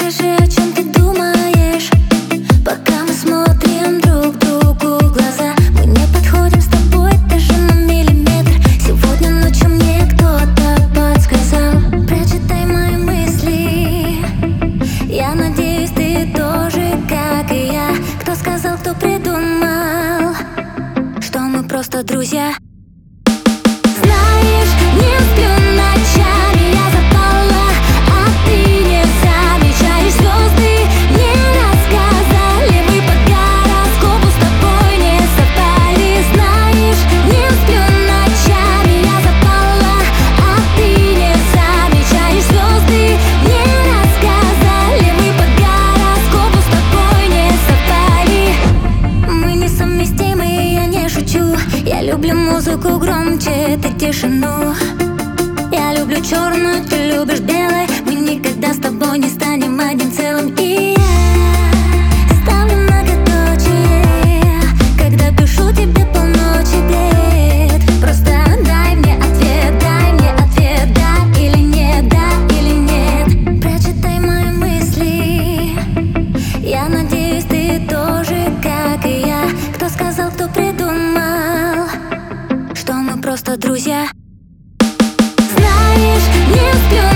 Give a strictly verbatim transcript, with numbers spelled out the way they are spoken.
Скажи, о чем ты думаешь, пока мы смотрим друг другу в глаза. Мы не подходим с тобой даже на миллиметр. Сегодня ночью мне кто-то подсказал. Прочитай мои мысли. Я надеюсь, ты тоже, как и я. Кто сказал, кто придумал, что мы просто друзья? Знаешь, не сплю ночами, я запала, а ты не замечаешь. Звезды не рассказали, мы по гороскопу с тобой не совпали. Знаешь, не сплю ночами, я запала, а ты не замечаешь. Звезды не рассказали, мы по гороскопу с тобой не совпали. Мы несовместимы, я не шучу. Я люблю музыку громче, ты тишину. Я люблю черную, ты любишь белое. Мы никогда с тобой не станем одним целым. И я ставлю многоточие, когда пишу тебе полночи вслед. Просто дай мне ответ, дай мне ответ, да или нет, да или нет. Прочитай мои мысли. Я надеюсь, ты тоже, как и я. Кто сказал, кто придумал, что мы просто друзья? Знаешь, не сплю